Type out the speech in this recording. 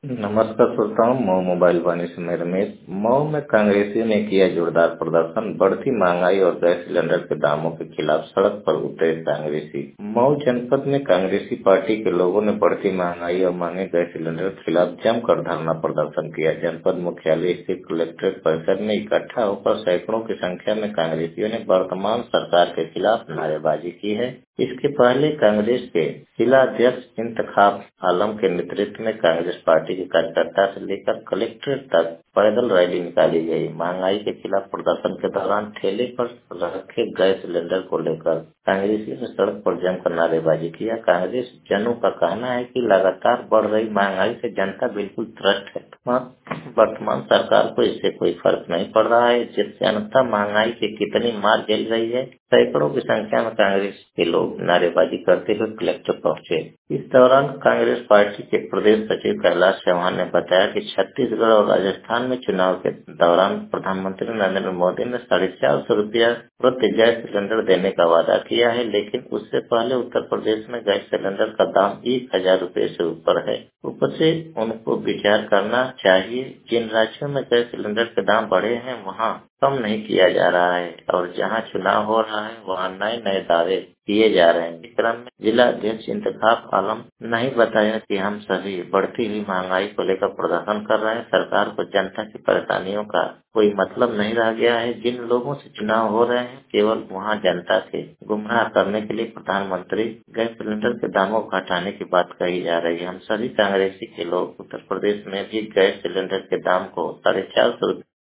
नमस्कार श्रोताओं, मऊ मोबाइल वाणी से मैं रमेश। मऊ में कांग्रेसियों ने किया जोरदार प्रदर्शन। बढ़ती महंगाई और गैस सिलेंडर के दामों के खिलाफ सड़क पर उतरे कांग्रेसी। मऊ जनपद में कांग्रेसी पार्टी के लोगों ने बढ़ती महंगाई और महंगे गैस सिलेंडर के खिलाफ जमकर धरना प्रदर्शन किया। जनपद मुख्यालय स्थित कलेक्ट्रेट परिसर में इकट्ठा होकर सैकड़ों की संख्या में कांग्रेसियों ने वर्तमान सरकार के खिलाफ नारेबाजी की है। इसके पहले कांग्रेस के जिला अध्यक्ष इंतखाब आलम के नेतृत्व में कांग्रेस पार्टी के कार्यकर्ता से लेकर कलेक्ट्रेट तक पैदल रैली निकाली गई। महंगाई के खिलाफ प्रदर्शन के दौरान ठेले पर रखे गैस सिलेंडर को लेकर कांग्रेसियों ने सड़क पर जमकर नारेबाजी किया। कांग्रेस जनों का कहना है कि लगातार बढ़ रही महंगाई से जनता बिल्कुल त्रस्त है। वर्तमान सरकार को इससे कोई फर्क नहीं पड़ रहा है, जिससे अंततः महंगाई की कितनी मार झेल रही है। सैकड़ों की संख्या में कांग्रेस के लोग नारेबाजी करते हुए कलेक्टर पहुंचे। इस दौरान कांग्रेस पार्टी के प्रदेश सचिव कैलाश चौहान ने बताया कि छत्तीसगढ़ और राजस्थान में चुनाव के दौरान प्रधानमंत्री नरेंद्र मोदी ने 450 रुपया प्रति गैस सिलेंडर देने का वादा किया है, लेकिन उससे पहले उत्तर प्रदेश में गैस सिलेंडर का दाम 1000 रुपये से ऊपर है। ऊपर से उनको विचार करना चाहिए। जिन राज्यों में गैस सिलेंडर के दाम बढ़े हैं वहाँ कम नहीं किया जा रहा है और जहां चुनाव हो रहा है वहां नए नए दावे किए जा रहे हैं। इस क्रम में जिला अध्यक्ष इंतखाब आलम नहीं बताया कि हम सभी बढ़ती हुई महंगाई को लेकर प्रदर्शन कर रहे हैं। सरकार को जनता की परेशानियों का कोई मतलब नहीं रह गया है। जिन लोगों से चुनाव हो रहे हैं केवल वहां जनता के गुमराह करने के लिए प्रधानमंत्री गैस सिलेंडर के दामों को घटाने की बात कही जा रही है। हम सभी कांग्रेसी के लोग उत्तर प्रदेश में भी गैस सिलेंडर के दाम को 450